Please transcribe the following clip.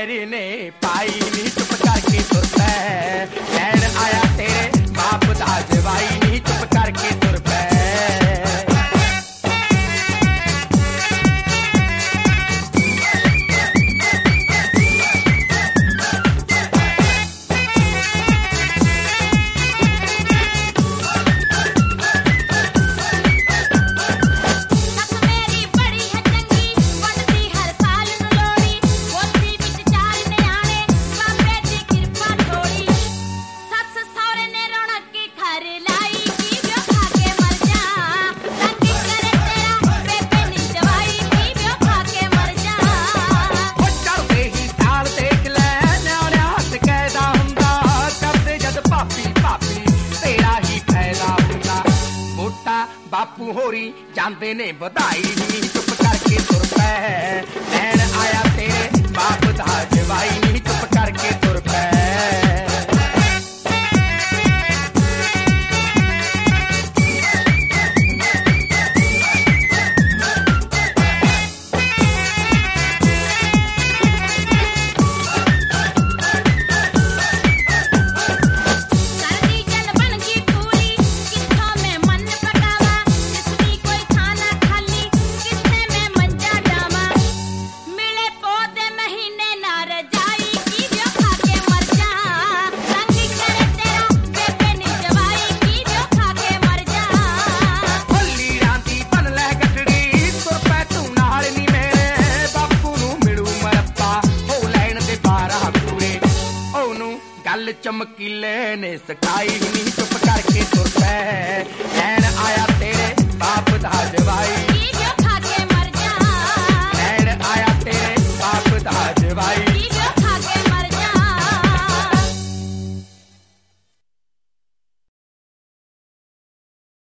ਪੈਰ ਨੇ ਪਾਈ ਨੀ ਚੁੱਪ ਕਰਕੇ ਤੁਰ ਪੈ ਲੈਣ ਆਇਆ ਤੇਰੇ ਬਾਪ ਦਾ ਜਵਾਈ ਨੀ ਚੁੱਪ ਕਰਕੇ ਤੁਰ ਪੈ ਬਾਪੂ ਹੋਰੀ ਜਾਂਦੇ ਨੇ ਵਧਾਈ ਨੀ ਚੁੱਪ ਕਰਕੇ ਤੁਰ ਪੈ ਲੈਣ ਆਇਆ ਤੇਰੇ ਬਾਪ ਦਾ ਜਵਾਈ ਨੀ ਚੁੱਪ ਕਰਕੇ ਤੁਰ ਪੈ ਗੱਲ ਚਮਕੀਲੇ ਨੇ ਸਿਖਾਈ ਨੀ ਚੁੱਪ ਕਰਕੇ ਤੁਰ ਪੈ ਲੈਣ ਆਇਆ ਤੇਰੇ ਬਾਪ ਦਾ ਜਵਾਈ